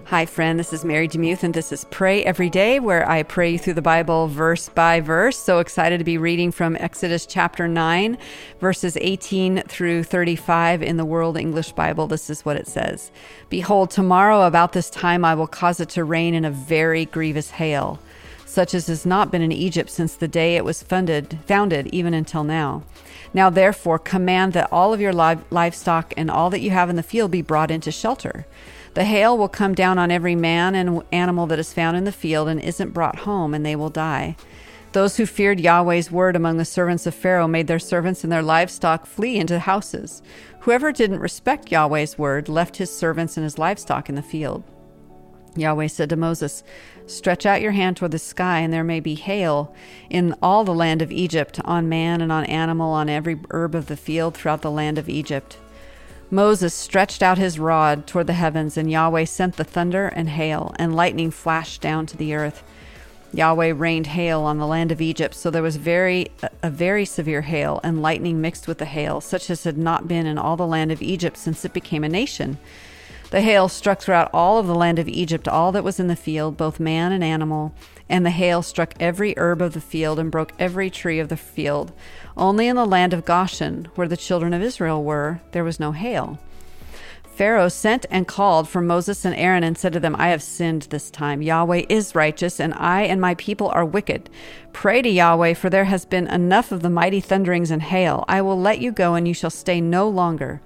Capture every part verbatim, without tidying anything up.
Hi, friend. This is Mary Demuth, and this is Pray Every Day, where I pray you through the Bible verse by verse. So excited to be reading from Exodus chapter nine, verses eighteen through thirty-five in the World English Bible. This is what it says. Behold, tomorrow about this time I will cause it to rain in a very grievous hail, such as has not been in Egypt since the day it was funded, founded, even until now. Now therefore command that all of your live, livestock and all that you have in the field be brought into shelter. The hail will come down on every man and animal that is found in the field and isn't brought home, and they will die. Those who feared Yahweh's word among the servants of Pharaoh made their servants and their livestock flee into houses. Whoever didn't respect Yahweh's word left his servants and his livestock in the field. Yahweh said to Moses, "Stretch out your hand toward the sky, and there may be hail in all the land of Egypt, on man and on animal, on every herb of the field throughout the land of Egypt." Moses stretched out his rod toward the heavens, and Yahweh sent the thunder and hail, and lightning flashed down to the earth. Yahweh rained hail on the land of Egypt, so there was very a very severe hail, and lightning mixed with the hail, such as had not been in all the land of Egypt since it became a nation. The hail struck throughout all of the land of Egypt, all that was in the field, both man and animal, and the hail struck every herb of the field and broke every tree of the field. Only in the land of Goshen, where the children of Israel were, there was no hail. Pharaoh sent and called for Moses and Aaron and said to them, "I have sinned this time. Yahweh is righteous, and I and my people are wicked. Pray to Yahweh, for there has been enough of the mighty thunderings and hail. I will let you go, and you shall stay no longer."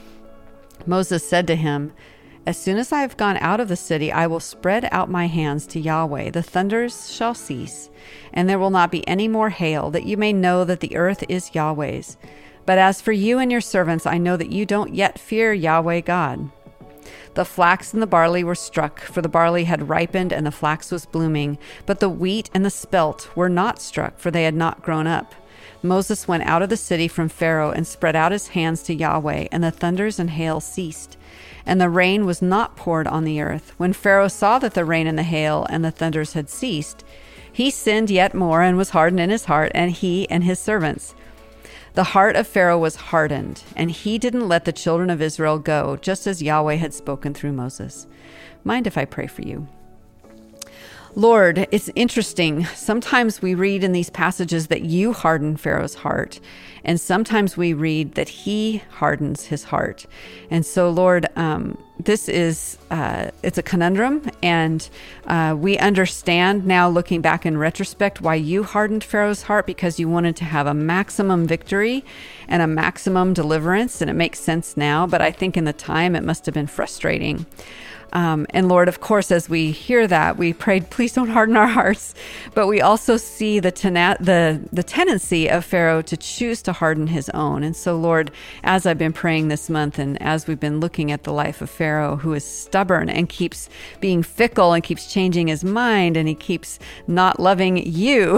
Moses said to him, "As soon as I have gone out of the city, I will spread out my hands to Yahweh. The thunders shall cease, and there will not be any more hail, that you may know that the earth is Yahweh's. But as for you and your servants, I know that you don't yet fear Yahweh God." The flax and the barley were struck, for the barley had ripened and the flax was blooming. But the wheat and the spelt were not struck, for they had not grown up. Moses went out of the city from Pharaoh and spread out his hands to Yahweh, and the thunders and hail ceased. And the rain was not poured on the earth. When Pharaoh saw that the rain and the hail and the thunders had ceased, he sinned yet more and was hardened in his heart, and he and his servants. The heart of Pharaoh was hardened, and he didn't let the children of Israel go, just as Yahweh had spoken through Moses. Mind if I pray for you? Lord, it's interesting. Sometimes we read in these passages that you harden Pharaoh's heart, and sometimes we read that he hardens his heart. And so, Lord, um, this is, uh, it's a conundrum, and uh, we understand now, looking back in retrospect, why you hardened Pharaoh's heart, because you wanted to have a maximum victory and a maximum deliverance, and it makes sense now, but I think in the time it must have been frustrating. Um, and Lord, of course, as we hear that, we prayed, please don't harden our hearts. But we also see the tena- the the tendency of Pharaoh to choose to harden his own. And so, Lord, as I've been praying this month, and as we've been looking at the life of Pharaoh, who is stubborn and keeps being fickle and keeps changing his mind, and he keeps not loving you,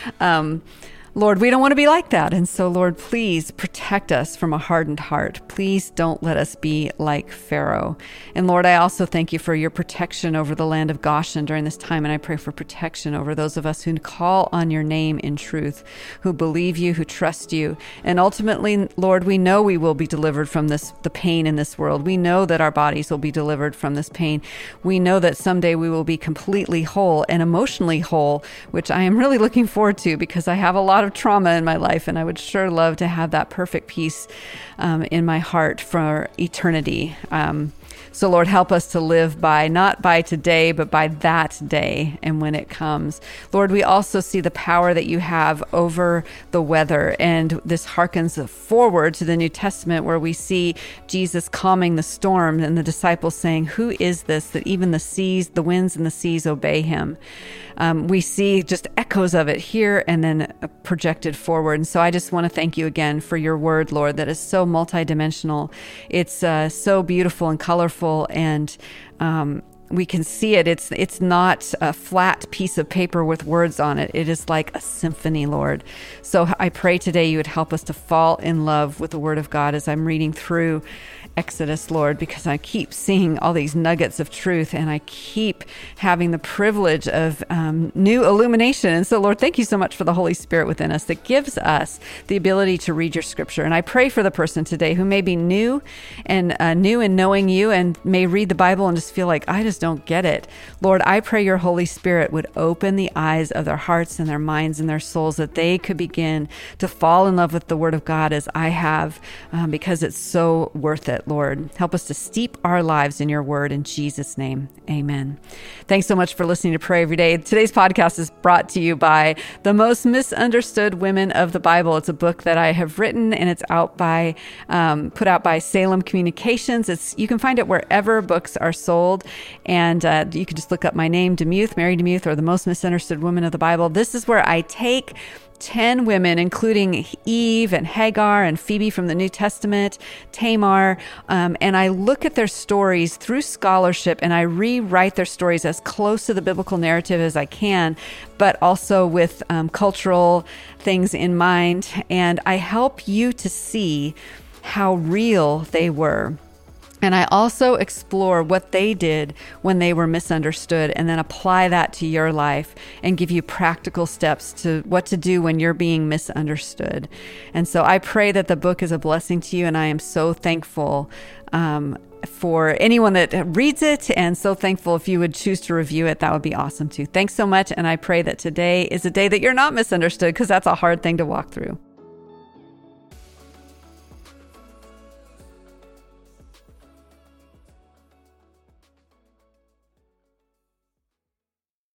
um, Lord, we don't want to be like that. And so, Lord, please protect us from a hardened heart. Please don't let us be like Pharaoh. And Lord, I also thank you for your protection over the land of Goshen during this time. And I pray for protection over those of us who call on your name in truth, who believe you, who trust you. And ultimately, Lord, we know we will be delivered from this, the pain in this world. We know that our bodies will be delivered from this pain. We know that someday we will be completely whole and emotionally whole, which I am really looking forward to, because I have a lot of trauma in my life, and I would sure love to have that perfect peace um, in my heart for eternity. Um, so Lord, help us to live by, not by today, but by that day and when it comes. Lord, we also see the power that you have over the weather, and this harkens forward to the New Testament, where we see Jesus calming the storm and the disciples saying, "Who is this that even the seas, the winds and the seas obey him?" Um, we see just echoes of it here and then projected forward. And so I just want to thank you again for your word, Lord, that is so multidimensional. It's uh, so beautiful and colorful, and um, we can see it. It's it's not a flat piece of paper with words on it. It is like a symphony, Lord. So I pray today you would help us to fall in love with the Word of God as I'm reading through Exodus, Lord, because I keep seeing all these nuggets of truth and I keep having the privilege of um, new illumination. And so, Lord, thank you so much for the Holy Spirit within us that gives us the ability to read your scripture. And I pray for the person today who may be new and uh, new in knowing you and may read the Bible and just feel like, I just don't get it. Lord, I pray your Holy Spirit would open the eyes of their hearts and their minds and their souls that they could begin to fall in love with the Word of God as I have, um, because it's so worth it, Lord. Help us to steep our lives in your Word in Jesus' name. Amen. Thanks so much for listening to Pray Every Day. Today's podcast is brought to you by The Most Misunderstood Women of the Bible. It's a book that I have written and it's out by, um, put out by Salem Communications. It's, you can find it wherever books are sold. And uh, you can just look up my name, Demuth, Mary Demuth, or The Most Misunderstood Women of the Bible. This is where I take ten women, including Eve and Hagar and Phoebe from the New Testament, Tamar, um, and I look at their stories through scholarship and I rewrite their stories as close to the biblical narrative as I can, but also with um, cultural things in mind. And I help you to see how real they were. And I also explore what they did when they were misunderstood and then apply that to your life and give you practical steps to what to do when you're being misunderstood. And so I pray that the book is a blessing to you, and I am so thankful um, for anyone that reads it, and so thankful if you would choose to review it. That would be awesome too. Thanks so much, and I pray that today is a day that you're not misunderstood, because that's a hard thing to walk through.